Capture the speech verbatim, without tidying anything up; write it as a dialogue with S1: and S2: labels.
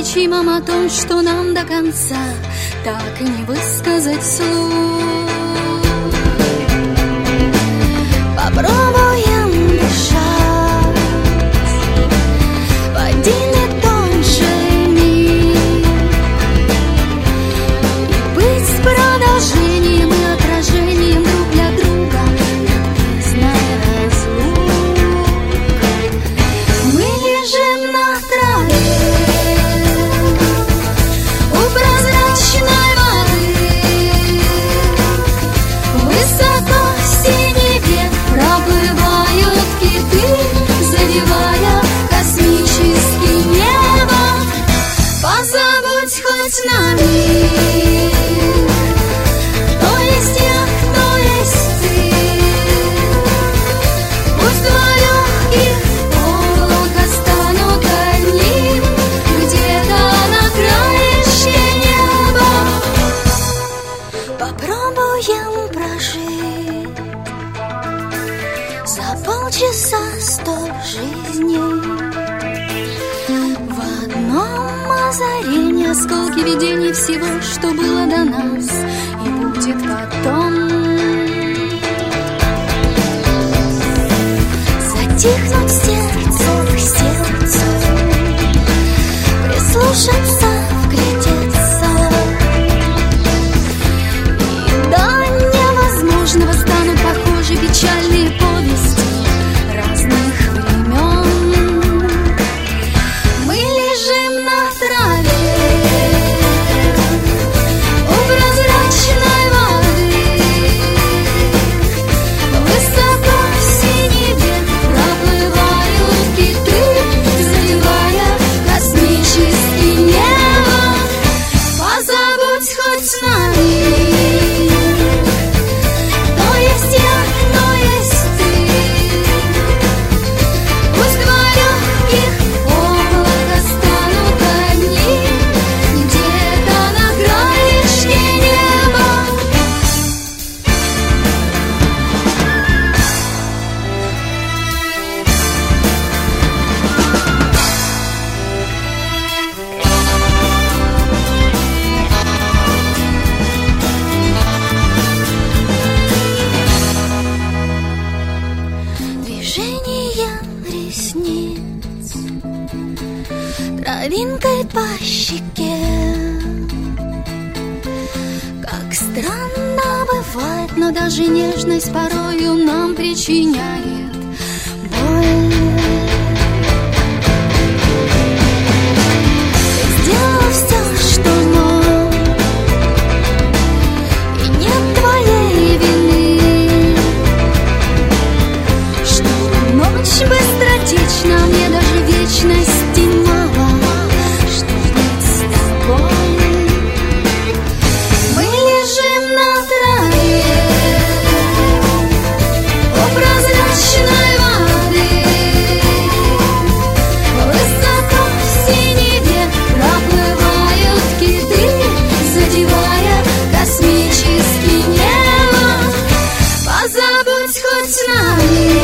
S1: неизлечимом, о том, что нам до конца так и не высказать вслух. Попробуем дышать в один и тот же миг и быть продолжением и отражением друг для друга надписной разлук. Мы лежим на траве у прозрачной воды, высоко в синеве проплывают киты, задевая космический небо. Позабудь хоть на миг, кто есть я, кто есть ты. Пусть два легких облака станут одним где-то на краешке неба. Попробуем прожить за полчаса сто жизней. В одном озарении осколки видений всего, что было до нас и будет потом. Затихнуть сердцу к сердцу, прислушаться, вглядеться. И до невозможного станут похожи печальные повести разных времен. Мы лежим на траве у прозрачной воды, высоко в синеве проплывают киты, задевая космический небо. Позабудь хоть на миг, кто есть я, кто есть ты. Пусть два легких облака станут одним где-то на краешке неба. Движение ресниц травинкой по щеке. Как странно бывает, но даже нежность порою нам причиняет боль. Ты сделал все, что мог, и нет твоей вины, что ночь быстротечна, мне даже вечности мало, что быть с тобой. Мы лежим на траве у прозрачной воды, высоко в синеве проплывают киты, задевая космический небо. Позабудь хоть на миг,